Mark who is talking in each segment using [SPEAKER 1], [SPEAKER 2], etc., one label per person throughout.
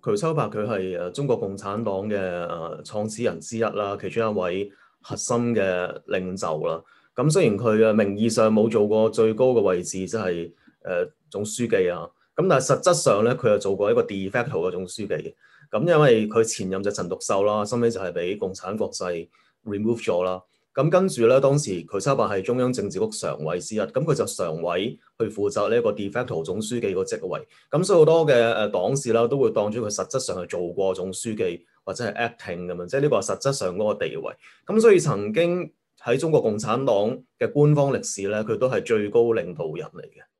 [SPEAKER 1] 瞿秋白佢係中國共產黨嘅創始人之一啦，其中一位核心嘅領袖啦。咁雖然佢嘅名義上冇做過最高嘅位置，即係總書記啊，咁但係實質上咧，佢又做過一個 de facto 嘅總書記。咁因為佢前任就陳獨秀啦，後尾就係俾共產國際 remove 咗啦。咁跟住咧，當時瞿秋白係中央政治局常委之一，咁佢就常委去負責呢一個 de facto 總書記個職位。咁所以好多嘅黨士啦，都會當咗佢實質上係做過總書記或者係 acting 咁樣，即係呢個係實質上嗰個地位。咁所以曾經喺中國共產黨嘅官方歷史咧，佢都係最高領導人嚟嘅。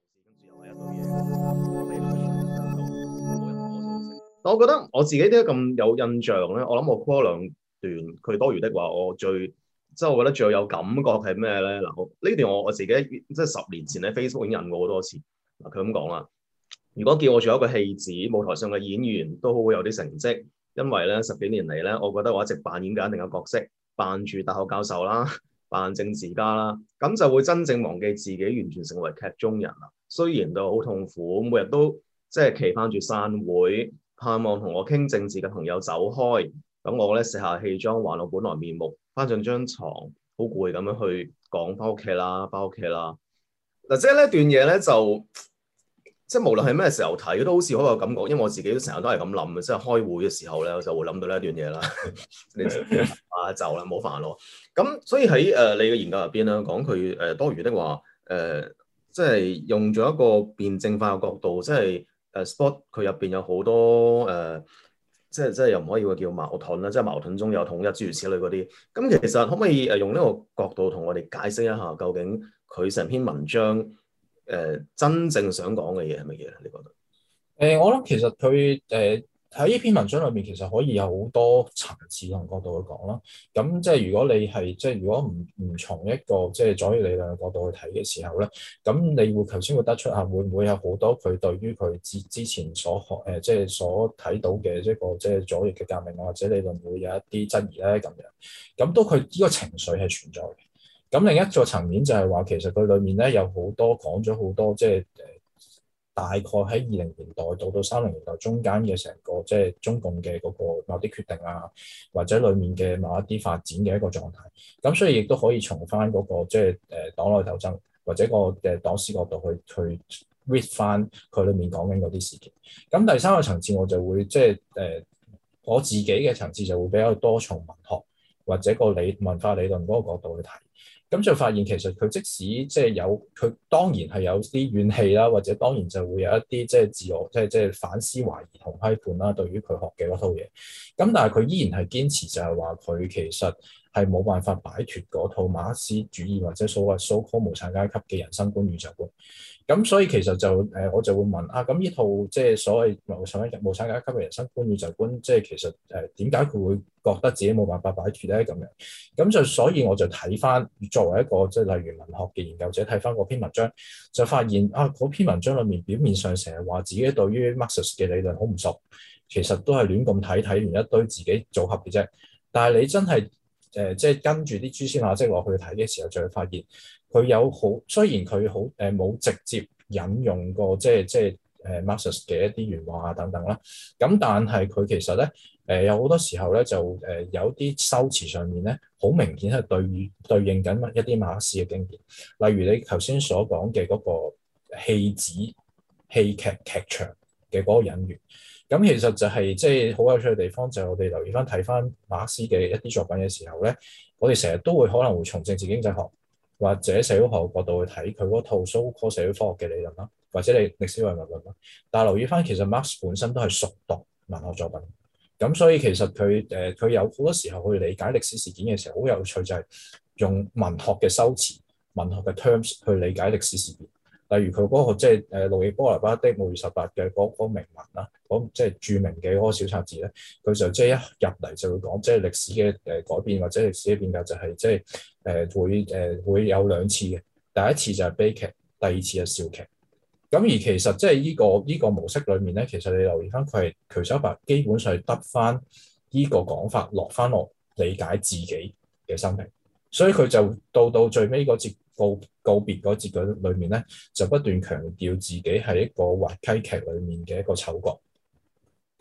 [SPEAKER 1] 我覺得我自己點解咁有印象咧？我諗我 call 兩段佢多餘的話，即係我覺得最有感覺係咩咧？嗱，呢段我自己即係10年前咧 Facebook 已經印過好多次。嗱，佢咁講啦，如果叫我做一個戲子，舞台上嘅演員都好有啲成績，因為咧10幾年嚟咧，我覺得我一直扮演緊一定嘅角色，扮住大學教授啦，扮政治家啦，咁就會真正忘記自己完全成為劇中人啦。雖然都好痛苦，每日都即係期盼住散會，盼望同我傾政治嘅朋友走開，等我咧卸下戲裝，還我本來面目，翻上張床，好攰咁樣去講翻屋企啦，翻屋企啦。嗱，即係呢段嘢咧就。即係無論係咩時候睇都好似好有感覺，因為我自己都成日都係咁諗嘅，即係開會嘅時候咧，我就會諗到呢一段嘢啦。你就啦，冇煩惱。咁所以喺你嘅研究入邊咧，講佢多餘的話，即係用咗一個辯證化嘅角度，即係spot 佢入邊有好多即係又唔可以話叫矛盾啦，即係矛盾中有統一諸如此類嗰啲。咁其實可唔可以用呢個角度同我哋解釋一下，究竟佢成篇文章？真正想講嘅嘢係乜嘢咧？你覺得？
[SPEAKER 2] 我諗其實佢喺呢篇文章裏面，其實可以有好多層次同角度去講啦。咁即係如果你係即係如果唔從一個即係左翼理論嘅角度去睇嘅時候咧，咁你會頭先會得出下會唔會有好多佢對於佢之前所學即係所睇到嘅一個即係左翼嘅革命啊或者理論會有一啲質疑咧咁樣。咁都佢呢個情緒係存在嘅。咁另一個層面就係話，其實佢裡面咧有好多講咗好多，即係大概喺20年代到30年代中間嘅成個即係中共嘅嗰個某啲決定啊，或者裡面嘅某一啲發展嘅一個狀態。咁所以亦都可以從翻嗰個即係黨內鬥爭或者個黨史角度去 read 翻佢裡面講緊嗰啲事件。咁第三個層次我就會即係我自己嘅層次就會比較多從文學或者個文化理論嗰個角度去睇。咁就發現其實佢即使即係有佢當然係有啲怨氣啦，或者當然就會有一啲即係自我即係反思懷疑同批判啦，對於佢學嘅嗰套嘢。咁但係佢依然係堅持就係話佢其實係冇辦法擺脫嗰套馬克思主義或者所謂 so-called 無產階級嘅人生觀宇宙觀。咁所以其實就我就會問啊，咁呢套即係所謂無產階級嘅人生觀宇宙觀，即係其實點解佢會覺得自己冇辦法擺脫咧？咁樣咁就所以我就睇翻作為一個即係例如文學嘅研究者，睇翻嗰篇文章就發現啊，嗰篇文章裡面表面上成日話自己對於 Marxist 嘅理論好唔熟，其實都係亂咁睇完一堆自己組合嘅啫。但係你真係即係跟住啲蛛絲馬跡落去睇嘅時候，就會發現佢有好雖然佢好冇直接引用過即係Marxist 嘅一啲原話啊等等啦，咁但係佢其實咧有好多時候咧就有啲修辭上面咧好明顯係對應緊一啲馬克思嘅經典，例如你頭先所講嘅嗰個戲子戲劇劇場嘅嗰個隱喻。咁其實就係即係好有趣嘅地方，就係我哋留意翻睇翻馬克思嘅一啲作品嘅時候咧，我哋成日都會可能會從政治經濟學或者社會學角度去睇佢嗰套so-called社會科學嘅理論啦，或者你歷史唯物論啦。但係留意翻，其實 Marx 本身都係熟讀文學作品，咁所以其實佢有好多時候去理解歷史事件嘅時候，好有趣就係用文學嘅修辭、文學嘅 terms 去理解歷史事件。例如佢嗰個即係路易波拿巴的《末月18》嘅嗰名文啦，即係著名嘅嗰個小冊子咧，佢就即係一入嚟就會講即係歷史嘅改變或者歷史嘅變革就係即係會有兩次嘅，第一次就係悲劇，第二次係笑劇。咁而其實即係呢個模式裏面咧，其實你留意翻佢係瞿秋白基本上係得翻呢個講法落翻落理解自己嘅生平，所以佢就到最尾嗰節告別嗰節嘅裏面咧，就不斷強調自己係一個滑稽劇裏面嘅一個丑角。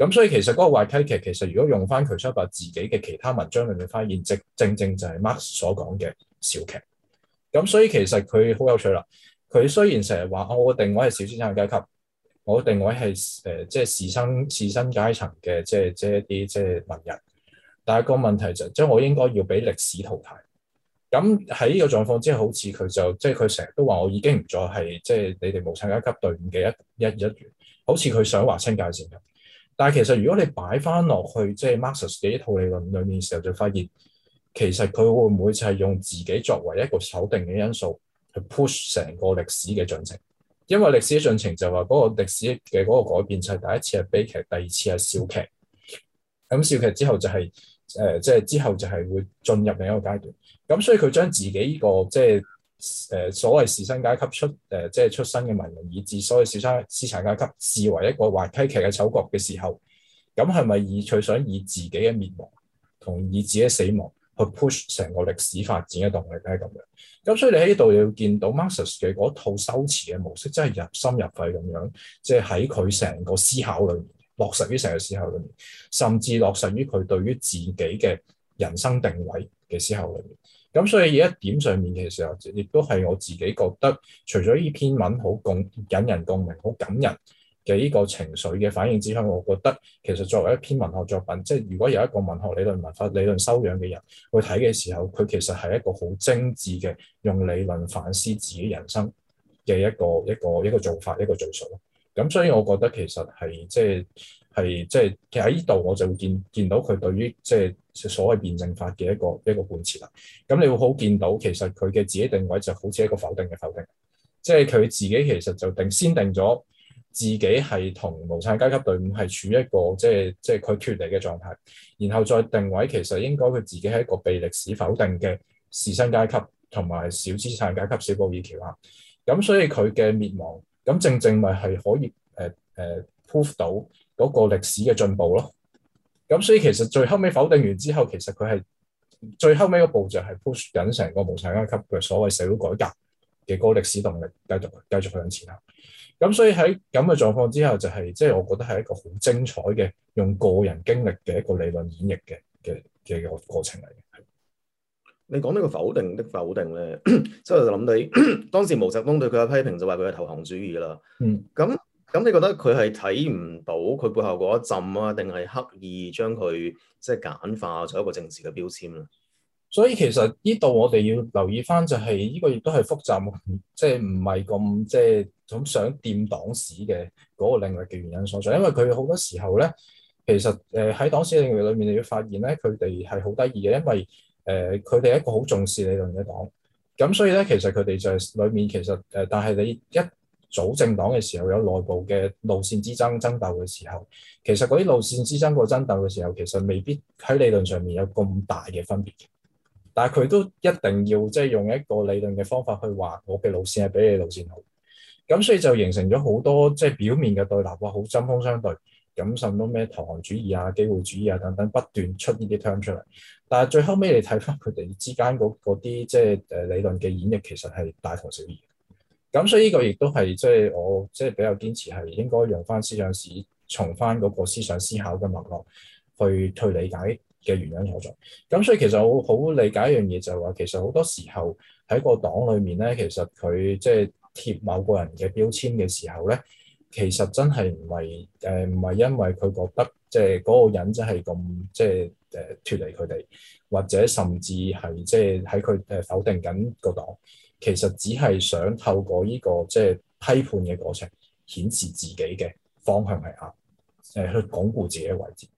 [SPEAKER 2] 咁所以其實嗰個壞溪劇其實如果用翻渠修伯自己嘅其他文章裏面發現，正正就係 Marx 所講嘅小劇。咁所以其實佢好有趣啦。佢雖然成日話我嘅定位係小資產階級，我嘅定位係即係士紳階層嘅即係一啲即係文人，但係個問題就即係我應該要俾歷史淘汰。咁喺呢個狀況之下，好似佢就即係佢成日都話我已經唔再係即係你哋無產階級隊伍嘅一員，好似佢想劃清界線咁。但係其實如果你擺翻落去即係 Marx 嘅呢套理論裏面嘅時候，就發現其實佢會唔會就係用自己作為一個否定嘅因素去 push 成個歷史嘅進程？因為歷史嘅進程就話嗰個歷史嘅嗰個改變就係第一次係悲劇，第二次係笑劇。咁笑劇之後就係即係之後就係會進入另一個階段。咁所以佢將自己呢個即係所謂士紳階級即係出身嘅文人，以至所謂資產階級視為一個壞溪劇嘅丑角嘅時候，咁係咪佢想以自己嘅滅亡同以自己嘅死亡去 push 成個歷史發展嘅動力咧？咁樣，咁所以你喺呢度要見到 Marx 嘅嗰套修辭嘅模式，真係入心入肺咁樣，即係喺佢成個思考裏面落實於成個思考裏面，甚至落實於佢對於自己嘅人生定位嘅思考裏面。咁所以喺一點上面嘅時候，亦都係我自己覺得，除咗呢篇文好引人共鳴、好感人嘅呢個情緒嘅反應之外，我覺得其實作為一篇文學作品，即係如果有一個文學理論、文化理論修養嘅人去睇嘅時候，佢其實係一個好精緻嘅用理論反思自己人生嘅一個做法、一個敘述咯。咁所以我覺得其實係即係其實喺呢度我就會見到佢對於即係所謂辯證法嘅一個貫徹啦。咁你會好見到其實佢嘅自己定位就好似一個否定嘅否定，即係佢自己其實就先定咗自己係同無產階級隊伍係處於一個即係佢脫離嘅狀態，然後再定位其實應該佢自己係一個被歷史否定嘅士紳階級同埋小資產階級小布爾喬亞。咁所以佢嘅滅亡，咁正正咪係可以prove 到嗰個歷史嘅進步咯。咁所以其實最後尾否定完之後，其實佢係最後尾嗰步就係 push 緊成個無產階級嘅所謂社會改革嘅嗰個歷史動力繼續向前行。咁所以喺咁嘅狀況之下，就係即係我覺得係一個好精彩嘅用個人經歷嘅一個理論演繹嘅個過程嚟嘅。
[SPEAKER 1] 你講呢個否定的否定咧，之後就諗起當時毛澤東對佢嘅批評就話佢係投降主義啦。咁你覺得佢係睇唔到佢背後嗰一陣啊，定係刻意將佢即係簡化咗一個政治嘅標籤咧？
[SPEAKER 2] 所以其實呢度我哋要留意翻就係呢個亦都係複雜，即係唔係咁即係咁想掂黨史嘅嗰個領域嘅原因所在。因為佢好多時候咧，其實喺黨史領域裏面，你會發現咧，佢哋係好得意嘅，因為佢哋係一個好重視理論嘅黨。咁所以咧，其實佢哋就係裏面其實但係你一組政黨嘅時候，有內部嘅路線之爭爭鬥嘅時候，其實嗰啲路線之爭個爭鬥嘅時候，其實未必喺理論上面有咁大嘅分別嘅。但係佢都一定要即係用一個理論嘅方法去話我嘅路線係比你路線好，咁所以就形成咗好多即係表面嘅對立，哇，好針鋒相對，咁甚至咩投降主義啊、機會主義啊等等不斷出呢啲 term 出嚟。但係最後尾你睇翻佢哋之間嗰啲即係理論嘅演繹，其實係大同小異。咁所以呢個亦都係即係我即係比較堅持係應該用翻思想史，從翻嗰個思想思考嘅脈絡去理解嘅原因所在。咁所以其實我好理解一樣嘢就係話，其實好多時候喺個黨裏面咧，其實佢即係貼某個人嘅標籤嘅時候咧，其實真係唔係因為佢覺得即係嗰個人真係咁即係脫離佢哋，或者甚至係即係喺佢否定緊個黨，其實只係想透過呢個即係批判嘅過程，顯示自己嘅方向係啱，去鞏固自己嘅位置。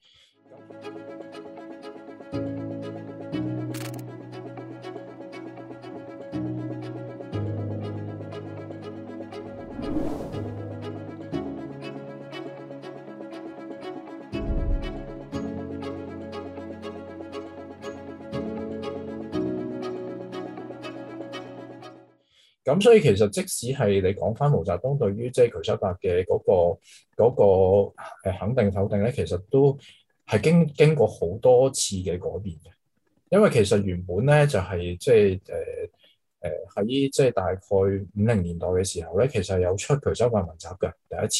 [SPEAKER 2] 咁所以其實即使係你講翻毛澤東對於即係瞿秋白嘅嗰個肯定否定咧，其實都係經過好多次嘅改變嘅。因為其實原本咧就係即係喺即係大概50年代嘅時候咧，其實有出瞿秋白文集嘅第一次。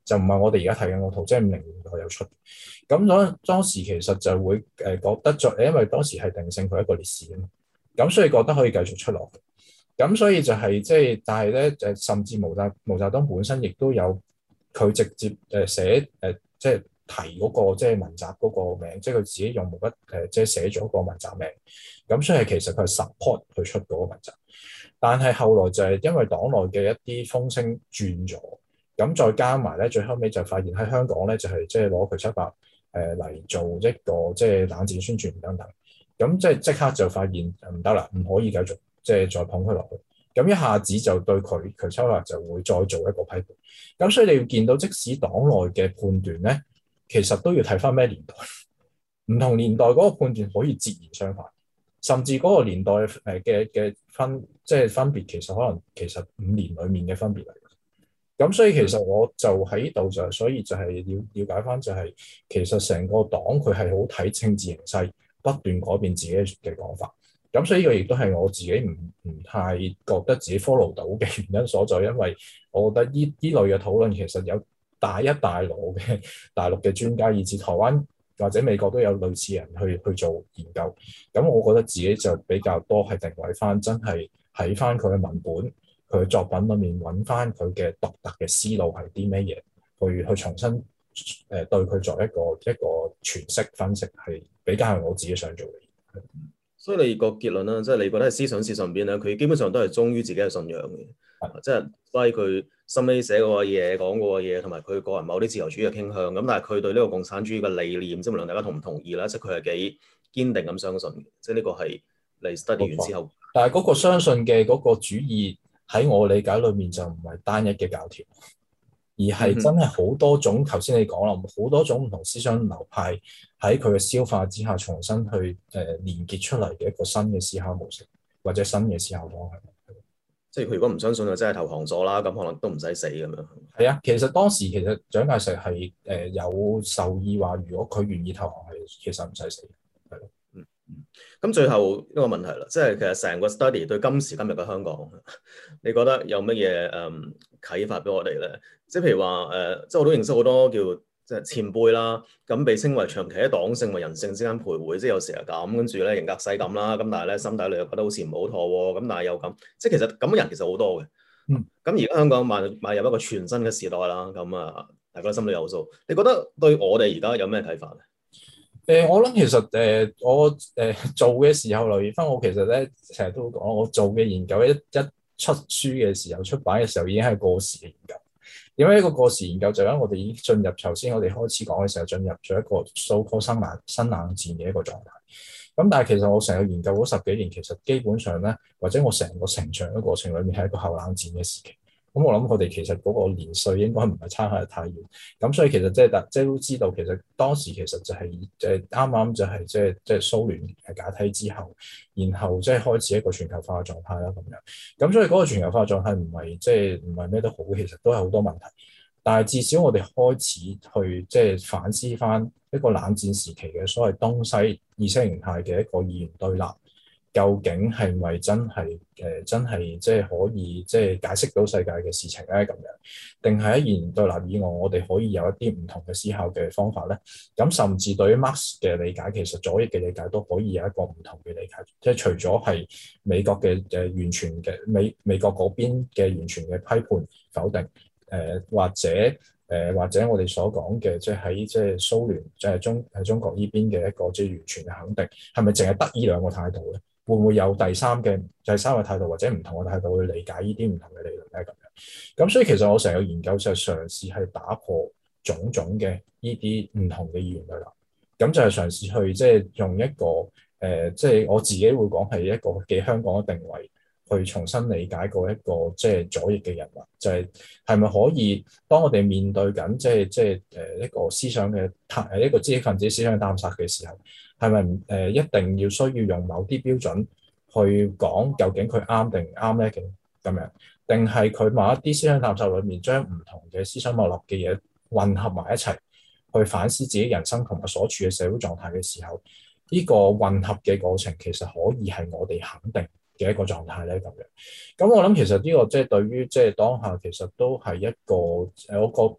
[SPEAKER 2] 就唔係我哋而家睇緊嗰套，即係50年代有出。咁當時其實就會覺得因為當時係定性佢一個烈士啊嘛，咁所以覺得可以繼續出落去。咁所以就係即係，但係咧甚至毛澤東本身亦都有佢直接寫即係提嗰個即係文集嗰個名，即係佢自己用毛筆即係寫咗個文集名。咁所以其實佢係 support 佢出嗰個文集，但係後來就係因為黨內嘅一啲風聲轉咗，咁再加埋咧，最後尾就發現喺香港咧就係即係攞佢700嚟做一個即係冷戰宣傳等等，咁即刻就發現唔得啦，唔可以繼續即係再捧佢落去。咁一下子就對佢700就會再做一個批判。咁所以你要見到，即使黨內嘅判斷咧，其實都要睇翻咩年代，唔同年代嗰個判斷可以截然相反，甚至嗰個年代嘅即係分別，其實5年裡面嘅分別嚟。咁所以其實我就喺度所以就係要了解翻就係，其實成個黨佢係好睇政治形勢，不斷改變自己嘅講法。咁所以呢個亦都係我自己唔太覺得自己 follow 到嘅原因所在，因為我覺得呢類嘅討論其實有大陸嘅專家，以至台灣或者美國都有類似人去做研究。咁我覺得自己就比較多係定位翻，真係喺翻佢嘅文本、佢嘅作品裏面揾翻佢嘅獨特嘅思路係啲咩嘢，去重新對佢作一個詮釋分析，係比較係我自己想做嘅嘢。
[SPEAKER 1] 所以你個結論啦，即係你覺得喺思想史上邊咧，佢基本上都係忠於自己嘅信仰嘅，即係所以佢心尾寫嗰個嘢、講嗰個嘢，同埋佢個人某啲自由主義嘅傾向。咁但係佢對呢個共產主義嘅理念，即係無論大家同唔同意啦，即係佢係幾堅定咁相信嘅。即係呢個係你 study 完之後。
[SPEAKER 2] 但係嗰個相信嘅嗰個主義喺我理解裏面就唔係單一嘅教條，而係真係好多種。頭先你講啦，好多種唔同思想流派喺佢嘅消化之下，重新去連結出嚟嘅一個新嘅思考模式，或者新嘅思考方向。
[SPEAKER 1] 即係佢如果唔相信就真係投降咗啦，咁可能都唔使死咁樣。
[SPEAKER 2] 係啊，其實當時蔣介石係有授意話，如果佢願意投降，係其實唔使死。係咯。
[SPEAKER 1] 咁最後一個問題啦，即係其實成個 study 對今時今日嘅香港，你覺得有乜嘢啟發俾我哋咧？即係譬如話即係我都認識好多叫即係前輩啦，咁被稱為長期喺黨性或人性之間徘徊，即係有時係咁，跟住咧型格使咁啦，咁但係咧心底裏又覺得好似唔好妥喎，咁但係又咁，即係其實咁嘅人其實好多嘅。咁而家香港邁入一個全新嘅時代啦，咁大家心裏有數。你覺得對我哋而家有咩啟發咧？
[SPEAKER 2] 我諗其實我做嘅時候留意翻，我其實咧成日都講，我做嘅研究一出書嘅時候，出版嘅時候已經係過時嘅研究。點解一個過時研究？就因為我哋已經進入頭先我哋開始講嘅時候，進入咗一個 so-called 新冷戰嘅一個狀態。咁但係其實我成個研究嗰10幾年，其實基本上咧，或者我成個成長嘅過程裏面係一個後冷戰嘅時期。咁我諗佢哋其實嗰個年歲應該唔係差得太遠，咁所以其實即係都知道，其實當時其實就係啱啱就係即係蘇聯解體之後，然後即係開始一個全球化嘅狀態啦咁樣。咁所以嗰個全球化狀態唔係咩都好，其實都係好多問題。但係至少我哋開始去即係反思翻一個冷戰時期嘅所謂東西意識形態嘅一個二元對立。究竟係咪真係即係可以即係解釋到世界嘅事情咧？咁樣定係喺二元對立以外，我哋可以有一啲唔同嘅思考嘅方法咧？咁甚至對於 Marx 嘅理解，其實左翼嘅理解都可以有一個唔同嘅理解。即係除咗係美國嘅完全嘅美國嗰邊嘅完全嘅批判否定，或者我哋所講嘅即係喺即係蘇聯即係中國呢邊嘅一個即係完全嘅肯定，係咪淨係得呢兩個態度咧？會唔會有第三個態度或者唔同嘅態度去理解呢啲唔同嘅理論咧？咁樣咁所以其實我成個研究就係嘗試係打破種種嘅呢啲唔同嘅議員對立，咁就係嘗試去即係用一個即係我自己會講係一個寄香港嘅定位，去重新理解過一個即係左翼嘅人物，就係咪可以當我哋面對緊即係一個思想嘅一個知識分子思想探索嘅時候，係咪一定要需要用某啲標準去講究竟佢啱定唔啱咧？咁樣，定係佢某一啲思想探索裏面將唔同嘅思想脈絡嘅嘢混合埋一齊，去反思自己人生同埋所處嘅社會狀態嘅時候，呢個混合嘅過程其實可以係我哋肯定嘅一個狀態咧。咁樣，咁我諗其實呢個即係對於即係當下其實都係一個我覺得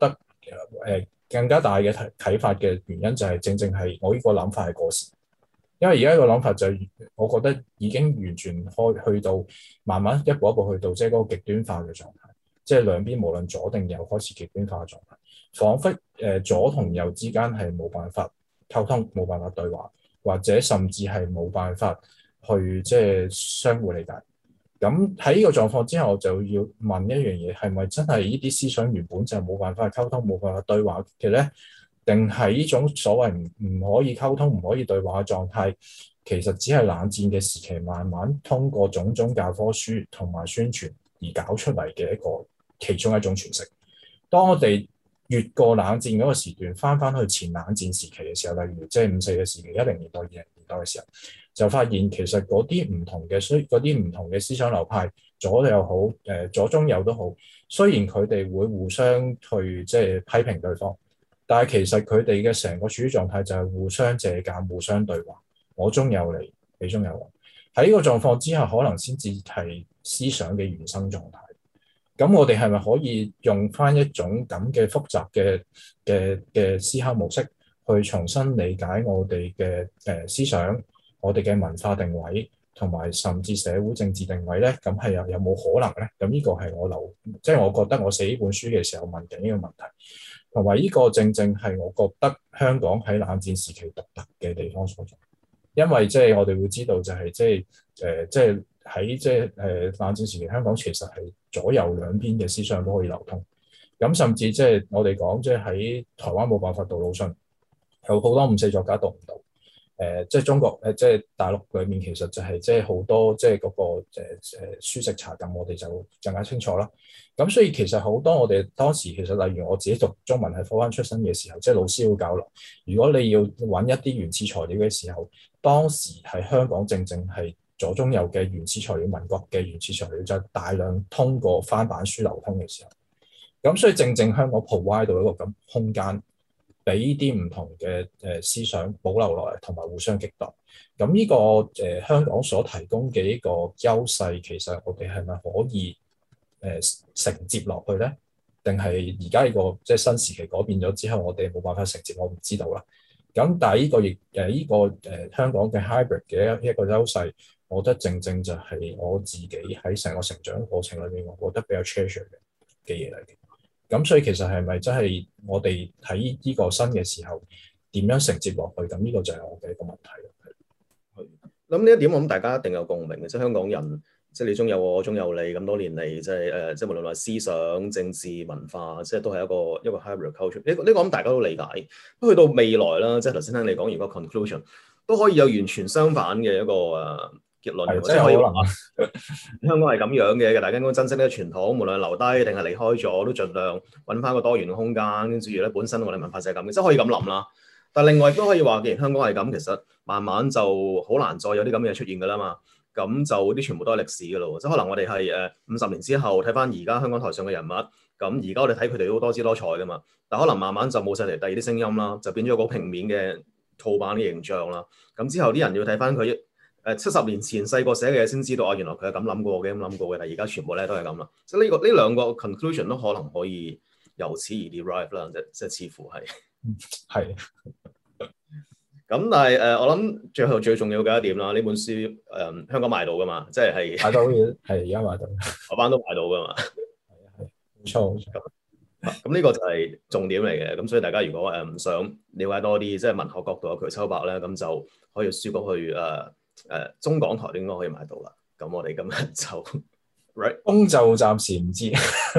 [SPEAKER 2] 更加大嘅啟發嘅原因就係正正係我呢個諗法係過時，因為而家個諗法就係我覺得已經完全去到慢慢一步一步去到即係嗰個極端化嘅狀態，即係兩邊無論左定右開始極端化嘅狀態，彷彿左同右之間係冇辦法溝通，冇辦法對話，或者甚至係冇辦法去即係相互理解。咁喺呢個狀況之下，我就要問一樣嘢，係咪真係呢啲思想原本就冇辦法溝通、冇辦法對話嘅咧？定係呢種所謂唔可以溝通、唔可以對話嘅狀態，其實只係冷戰嘅時期慢慢通過種種教科書同埋宣傳而搞出嚟嘅其中一種詮釋。當我哋越過冷戰嗰個時段，翻去前冷戰時期嘅時候，例如即係50嘅時期、10年代、20年代嘅時候，就發現其實嗰啲唔同嘅思想流派，左又好，左中右都好，雖然佢哋會互相去即係批評對方，但係其實佢哋嘅成個處於狀態就係互相借鑑、互相對話，我中有你，你中有我。喺呢個狀況之下，可能先至係思想嘅原生狀態。咁我哋係咪可以用翻一種咁嘅複雜嘅思考模式，去重新理解我哋嘅思想、我哋嘅文化定位，同埋甚至社會政治定位咧？咁係有冇可能咧？咁呢個係即係我覺得我寫呢本書嘅時候問緊呢個問題，同埋呢個正正係我覺得香港喺冷戰時期獨特嘅地方所在。因為即係我哋會知道就係即係喺冷戰時期，香港其實係左右兩邊嘅思想都可以流通。咁甚至即係我哋講即係喺台灣冇辦法讀魯迅，有好多5、4作家讀唔到。即係中國即係大陸裏面其實就係即係好多即係嗰個書籍查禁，我哋就更加清楚啦。咁所以其實好多我哋當時其實例如我自己讀中文係科班出身嘅時候，即係老師要交流。如果你要揾一啲原始材料嘅時候，當時喺香港正正係左中右嘅原始材料，民國嘅原始材料就大量通過翻版書流通嘅時候，咁所以正正香港 provide 到一個咁空間，俾呢啲唔同嘅思想保留落嚟，同埋互相激盪。咁呢個香港所提供嘅呢個優勢，其實我哋係咪可以承接落去咧？定係而家呢個即係新時期改變咗之後，我哋冇辦法承接，我唔知道啦。咁但係呢個亦香港嘅 hybrid 嘅一個優勢，我覺得正正就係我自己喺成個成長過程裏面，我覺得比較 treasure 嘅嘢嚟嘅。咁所以其實係咪真係我哋喺呢個新嘅時候點樣承接落去？咁呢個就係我嘅一個問題。
[SPEAKER 1] 咁呢一點我諗大家一定有共鳴嘅，即係香港人，即係你中有我，我中有你，咁多年嚟，即係即係無論話思想、政治、文化，即係都係一個 hybrid culture。呢個我諗大家都理解。不過去到未來啦，即係頭先聽你講完個 conclusion，都可以有完全相反嘅一個結論，即係可以話香港係咁樣嘅，大家應該珍惜呢個傳統，無論留低定係離開咗，都盡量揾翻個多元嘅空間。跟住咧，本身我哋文化就係咁嘅，即係可以咁諗啦。但另外都可以話，既然香港係咁，其實慢慢就好難再有啲咁嘅嘢出現㗎啦嘛。咁就啲全部都係歷史㗎咯。即係可能我哋係50年之後睇翻而家香港台上嘅人物，咁而家我哋睇佢哋都多姿多彩㗎嘛。但可能慢慢就冇晒嚟第二啲聲音啦，就變咗個平面嘅套版嘅形象啦。咁之後啲人要睇翻佢70年前細個寫嘅嘢先知道啊，原來佢係咁諗過嘅，咁諗過嘅。但係而家全部咧都係咁啦。即係呢兩個 conclusion 都可能可以由此而 derive 啦，即係似乎係。
[SPEAKER 2] 係。
[SPEAKER 1] 咁但係我諗最後最重要嘅一點啦，呢本書香港買到噶嘛，即係
[SPEAKER 2] 買到嘅，係而家買到，
[SPEAKER 1] 台灣都買到噶嘛。
[SPEAKER 2] 係冇錯。
[SPEAKER 1] 咁呢個就係重點嚟嘅。咁所以大家如果唔想了解多啲即係文學角度嘅瞿秋白咧，咁就可以書局去中港台應該可以買到啦。咁我哋今日就 right
[SPEAKER 2] 東就暫時唔知，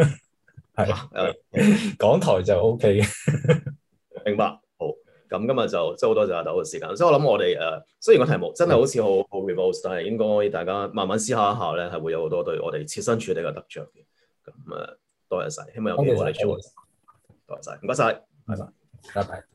[SPEAKER 2] 係港台就 OK 嘅。
[SPEAKER 1] 明白。咁今日就真係好多謝阿豆嘅時間，所以我諗我哋雖然個題目真係好似好 remote，但係應該大家慢慢思考一下咧，係會有好多對我哋切身處地嘅得着嘅。咁多謝晒，希望有機會我哋做。多謝晒，唔該晒，拜拜。
[SPEAKER 2] 拜拜。